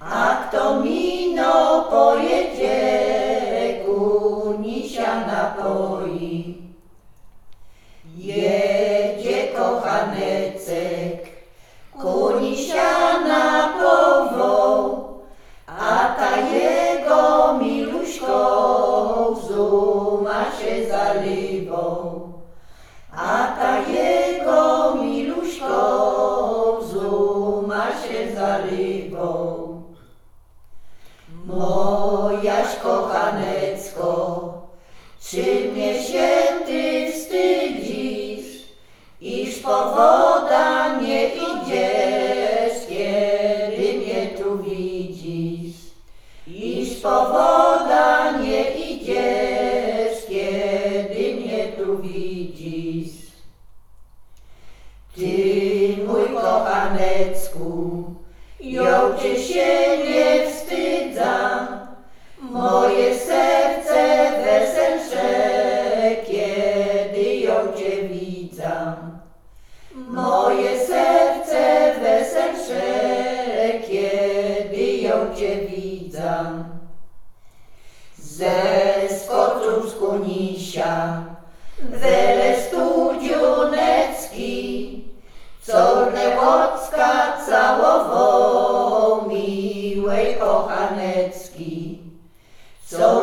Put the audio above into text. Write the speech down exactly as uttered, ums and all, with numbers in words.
A kto mino pojedzie, kunisia napoi. Jedzie kochanecek, kunisia napowoł, a ta jego miluśką zuma się zalibą. A ta jego miluśką zuma się zalibą. Mojaś kochanecko, czy mnie się ty wstydzisz, iż po woda nie idziesz, kiedy mnie tu widzisz? Iż po woda nie idziesz, kiedy mnie tu widzisz? Ty, mój kochanecku, jącie się nie wstydzam, moje serce weselsze, kiedy ją cię widzam. Moje serce weselsze, kiedy ją cię widzam. Zeskoczył z kunisia Welez Studziunecki, Cornełocka całował miłej kochanecki. Co